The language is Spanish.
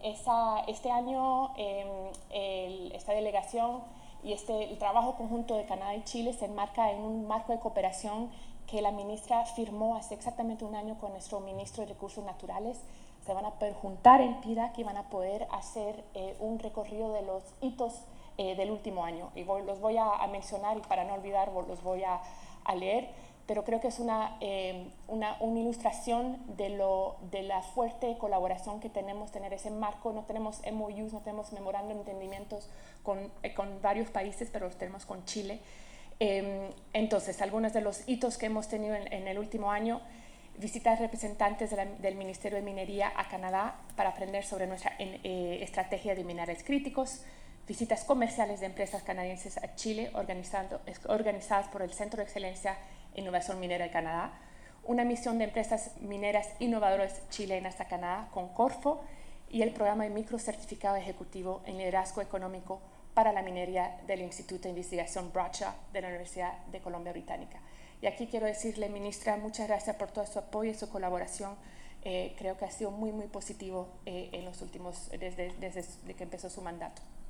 Este año esta delegación y el trabajo conjunto de Canadá y Chile se enmarca en un marco de cooperación que la ministra firmó hace exactamente un año con nuestro ministro de Recursos Naturales. Se van a poder juntar en PIDAC y van a poder hacer un recorrido de los hitos del último año. Y los voy a mencionar y para no olvidar los voy a leer, pero creo que es una ilustración de la fuerte colaboración que tenemos, tener ese marco. No tenemos MOUs, no tenemos memorándum de entendimientos con varios países, pero los tenemos con Chile. Entonces, algunos de los hitos que hemos tenido en el último año: visitas representantes del Ministerio de Minería a Canadá para aprender sobre nuestra estrategia de minerales críticos, visitas comerciales de empresas canadienses a Chile organizadas por el Centro de Excelencia en Innovación Minera de Canadá, una misión de empresas mineras innovadoras chilenas a Canadá con Corfo y el programa de microcertificado ejecutivo en liderazgo económico para la minería del Instituto de Investigación Bradshaw de la Universidad de Columbia Británica. Y aquí quiero decirle, ministra, muchas gracias por todo su apoyo y su colaboración. Creo que ha sido muy, muy positivo en los últimos, desde que empezó su mandato.